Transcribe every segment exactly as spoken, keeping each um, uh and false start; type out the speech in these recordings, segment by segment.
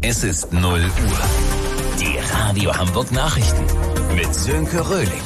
Es ist null Uhr. Die Radio Hamburg Nachrichten mit Sönke Röhling.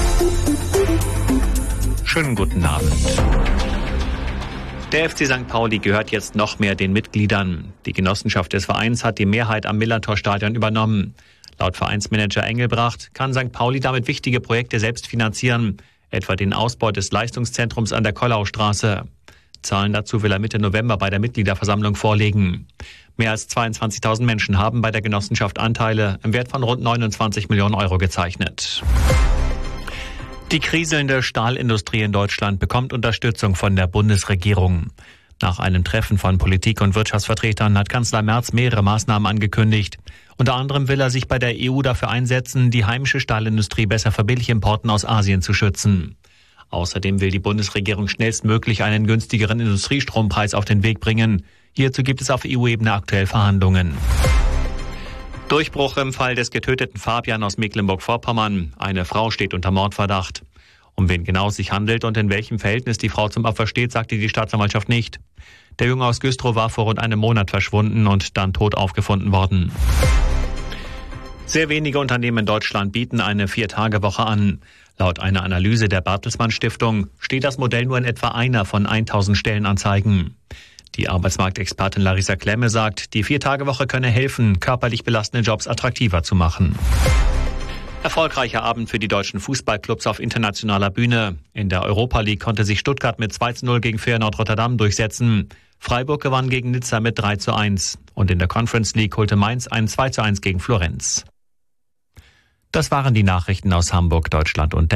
Schönen guten Abend. Der F C Sankt Pauli gehört jetzt noch mehr den Mitgliedern. Die Genossenschaft des Vereins hat die Mehrheit am Millantor-Stadion übernommen. Laut Vereinsmanager Engelbracht kann Sankt Pauli damit wichtige Projekte selbst finanzieren, etwa den Ausbau des Leistungszentrums an der Kollaustraße. Zahlen dazu will er Mitte November bei der Mitgliederversammlung vorlegen. Mehr als zweiundzwanzigtausend Menschen haben bei der Genossenschaft Anteile im Wert von rund neunundzwanzig Millionen Euro gezeichnet. Die kriselnde Stahlindustrie in Deutschland bekommt Unterstützung von der Bundesregierung. Nach einem Treffen von Politik- und Wirtschaftsvertretern hat Kanzler Merz mehrere Maßnahmen angekündigt. Unter anderem will er sich bei der E U dafür einsetzen, die heimische Stahlindustrie besser vor Billigimporten aus Asien zu schützen. Außerdem will die Bundesregierung schnellstmöglich einen günstigeren Industriestrompreis auf den Weg bringen. Hierzu gibt es auf E U-Ebene aktuell Verhandlungen. Durchbruch im Fall des getöteten Fabian aus Mecklenburg-Vorpommern. Eine Frau steht unter Mordverdacht. Um wen genau es sich handelt und in welchem Verhältnis die Frau zum Opfer steht, sagte die Staatsanwaltschaft nicht. Der Junge aus Güstrow war vor rund einem Monat verschwunden und dann tot aufgefunden worden. Sehr wenige Unternehmen in Deutschland bieten eine Vier-Tage-Woche an. Laut einer Analyse der Bertelsmann Stiftung steht das Modell nur in etwa einer von tausend Stellenanzeigen. Die Arbeitsmarktexpertin Larissa Klemme sagt, die Vier-Tage-Woche könne helfen, körperlich belastende Jobs attraktiver zu machen. Erfolgreicher Abend für die deutschen Fußballclubs auf internationaler Bühne. In der Europa League konnte sich Stuttgart mit zwei zu null gegen Feyenoord Rotterdam durchsetzen. Freiburg gewann gegen Nizza mit drei zu eins. Und in der Conference League holte Mainz ein zwei zu eins gegen Florenz. Das waren die Nachrichten aus Hamburg, Deutschland und